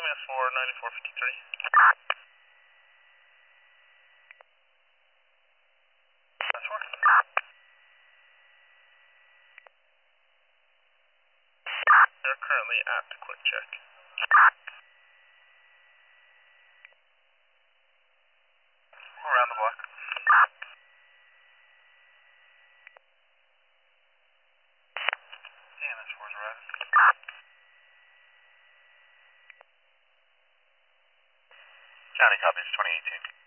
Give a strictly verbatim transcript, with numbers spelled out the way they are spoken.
M S four ninety-four fifty-three. That's four. They're currently at quick check. Around the block. M S four's arriving. County copies, twenty eighteen.